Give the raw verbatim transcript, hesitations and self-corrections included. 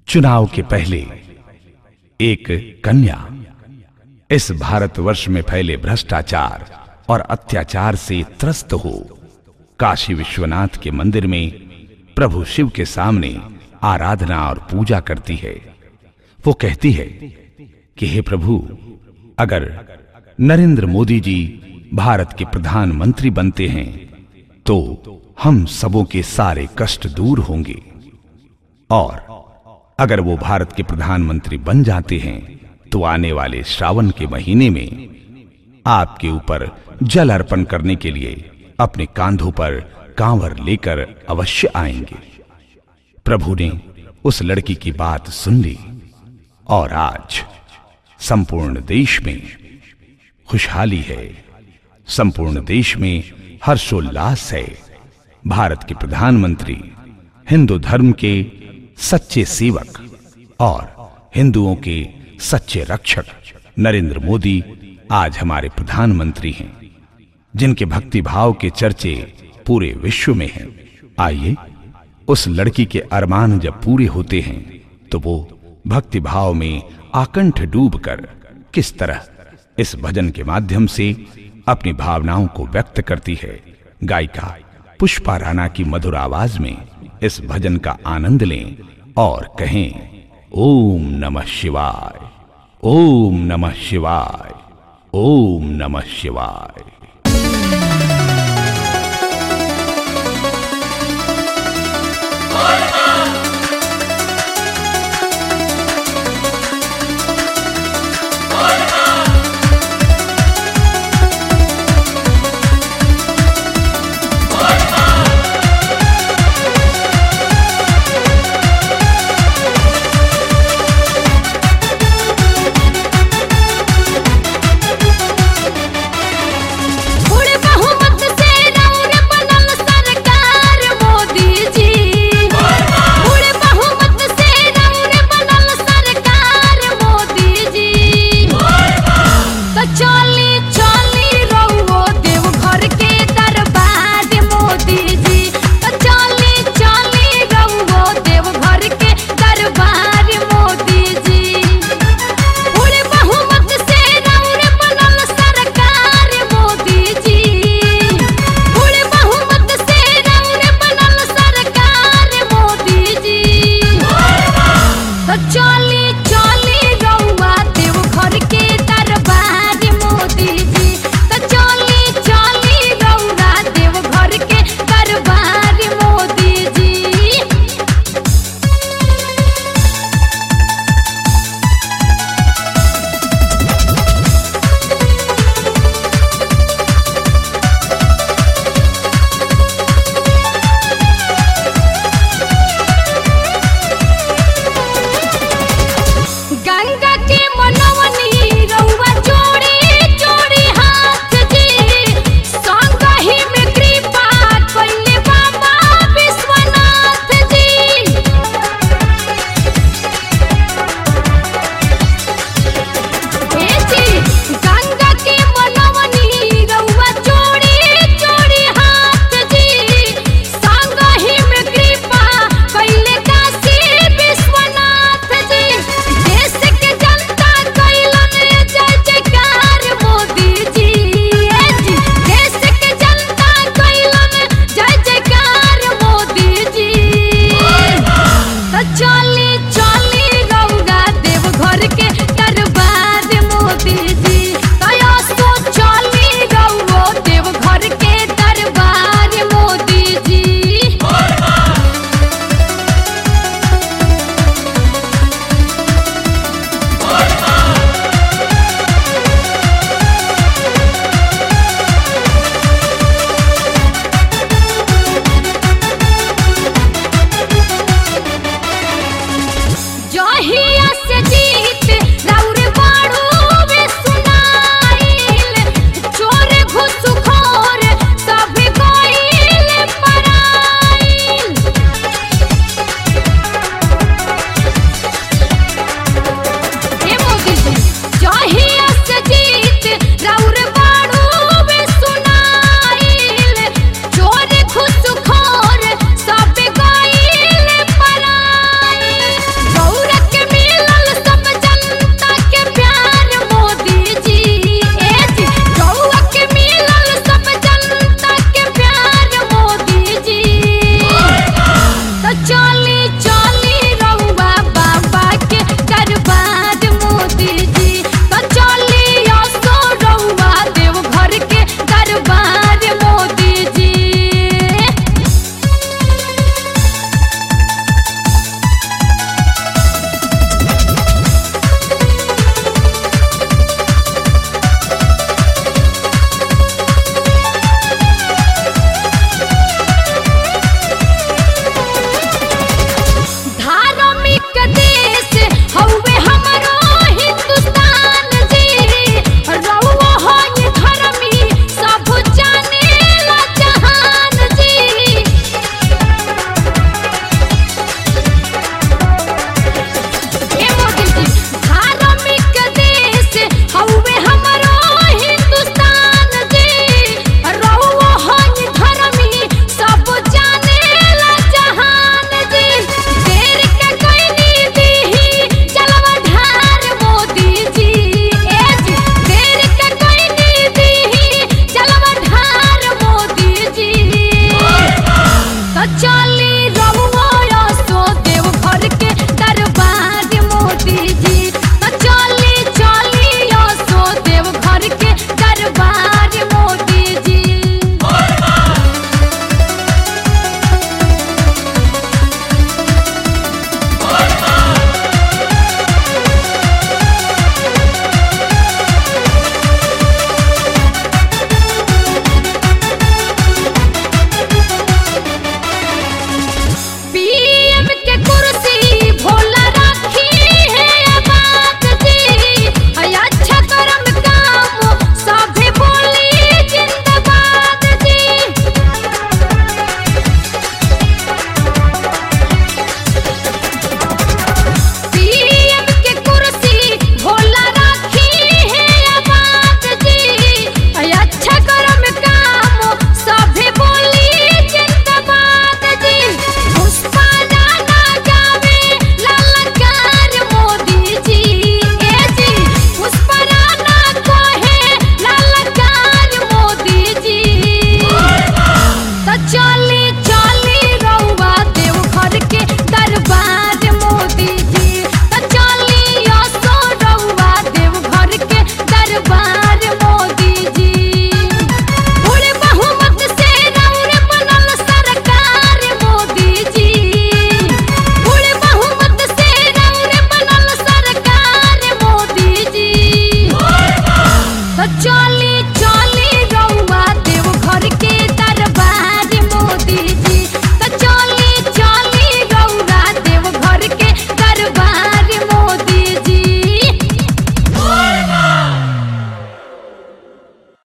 चुनाव के पहले एक कन्या इस भारतवर्ष में फैले भ्रष्टाचार और अत्याचार से त्रस्त हो काशी विश्वनाथ के मंदिर में प्रभु शिव के सामने आराधना और पूजा करती है। वो कहती है कि हे प्रभु, अगर नरेंद्र मोदी जी भारत के प्रधानमंत्री बनते हैं तो हम सबों के सारे कष्ट दूर होंगे, और अगर वो भारत के प्रधानमंत्री बन जाते हैं तो आने वाले श्रावण के महीने में आपके ऊपर जल अर्पण करने के लिए अपने कांधों पर कांवर लेकर अवश्य आएंगे। प्रभु ने उस लड़की की बात सुन ली और आज संपूर्ण देश में खुशहाली है, संपूर्ण देश में हर्षोल्लास है। भारत के प्रधानमंत्री, हिंदू धर्म के सच्चे सेवक और हिंदुओं के सच्चे रक्षक नरेंद्र मोदी आज हमारे प्रधानमंत्री हैं, जिनके भक्ति भाव के चर्चे पूरे विश्व में हैं। आइए, उस लड़की के अरमान जब पूरे होते हैं तो वो भक्ति भाव में आकंठ डूबकर किस तरह इस भजन के माध्यम से अपनी भावनाओं को व्यक्त करती है। गायिका पुष्पा राणा की मधुर आवाज में इस भजन का आनंद लें और कहें, ओम नमः शिवाय, ओम नमः शिवाय, ओम नमः शिवाय। के देश हौवे हमरो हिंदुस्तान जी रउआ होई धर्मी सब जानेला जहान जी ए मोदी जी धार्मिक देश हौवे हमरो हिंदुस्तान जी रउआ होई धर्मी सब जानेला जहान जी देर के कोई दीही चलवा ढार मोदी जी ए जी देर के कोई दीही चलवा ढार मोदी जी तो चली रउआ सो देव घर के दरबार मोदी जी तो चली चली सो देव घर के दरबार मोदी जी पीएम के कुर्सी भोला रखी है आबाद जी अच्छा करम काम सभे बोली जिंदाबाद जी पीएम के कुर्सी भोला रखी है आबाद जी अच्छा करम काम सभे बोली जिंदाबाद जी पुष्पा राणा गावे ललकार मोदी जी ए जी पुष्पा राणा कहे ललकार मोदी जी तो चली चली रउआ देव घर के दरबार मोदी जी तो चली असो रउआ देव घर के दरबार मोदी जी बूढ़े बहुमत से रउरे बनल सरकार मोदी जी बूढ़े बहुमत से रउरे बनल सरकार मोदी जी तो चल